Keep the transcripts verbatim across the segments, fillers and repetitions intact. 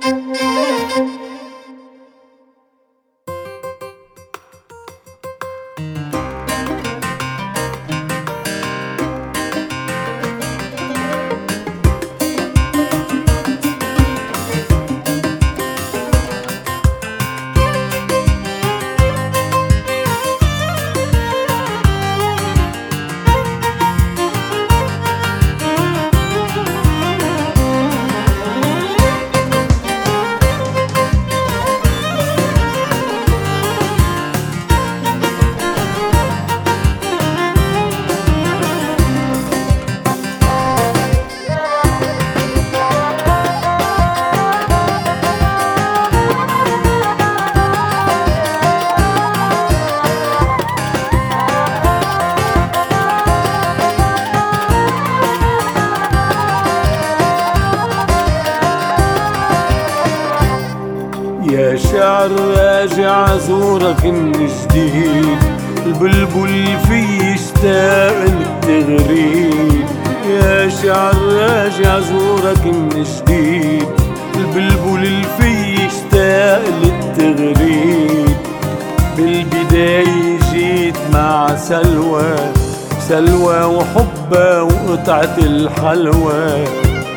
يا شعر راجع زورك من جديد، البلبل في يشتاق للتغريد. يا شعر راجع زورك من جديد، البلبل في يشتاق للتغريد. بالبداية جيت مع سلوى، سلوى وحبها وقطعة الحلوى.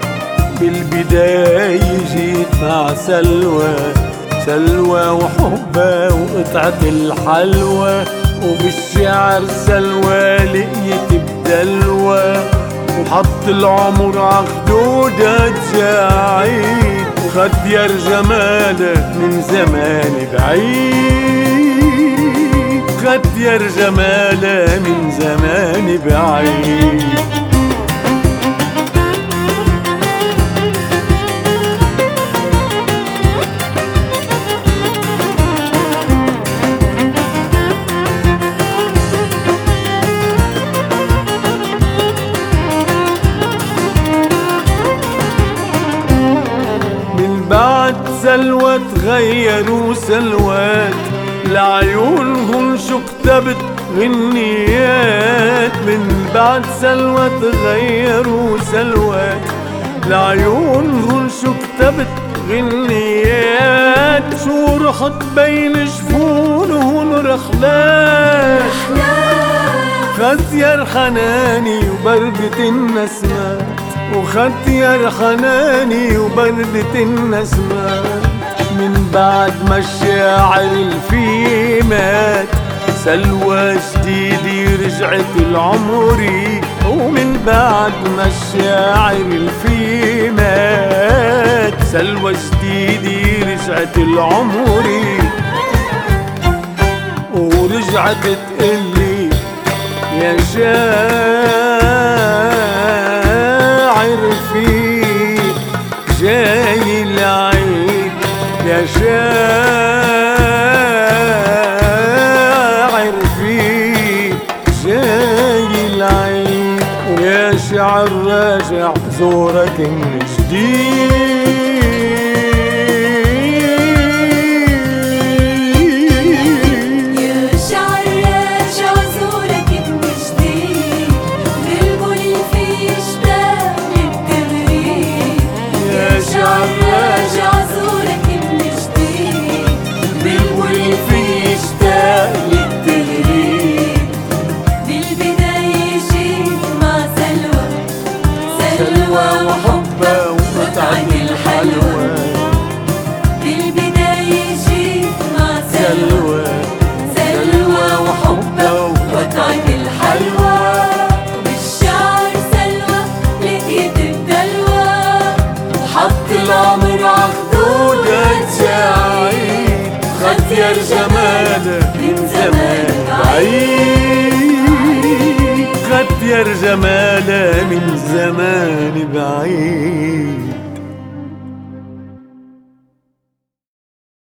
بالبداية جيت مع سلوى، سلوى وحبها وقطعة الحلوى. وبالشعر سلوى لقيت بدلوى، وحط العمر عخدودها تجاعيد. وخدير جمالها من زمان بعيد، خدير جمالها من زمان بعيد. سلوى تغيروا سلوات، لعيونهم شو كتبت غنيات. من بعد سلوى تغيروا سلوات، لعيونهم شو كتبت غنيات. شو رحت بين جفونهم رحلات، خدير حناني وبردة النسمات، وخدير حناني وبردة النسمات. من بعد ما الشاعر الفي مات، سلوى جديدي رجعت العمري. ومن بعد ما الشاعر الفي مات، سلوى جديدي رجعت العمري. ورجعت تقلي يا شاعر فيك جاي العيد، يا شاعر فيك جاي العيد. ويا شعر راجع زورك من جديد. سلوى وحبها وقطعة الحلوى. بالبداية جيت مع سلوى، سلوى وحبها وقطعة الحلوى. بالشعر سلوى لقيت بدلوى، وحط العمر عخدودها تجاعيد. خدير جمالها من زمان بعيد، خدير جمالها من زمان بعيد.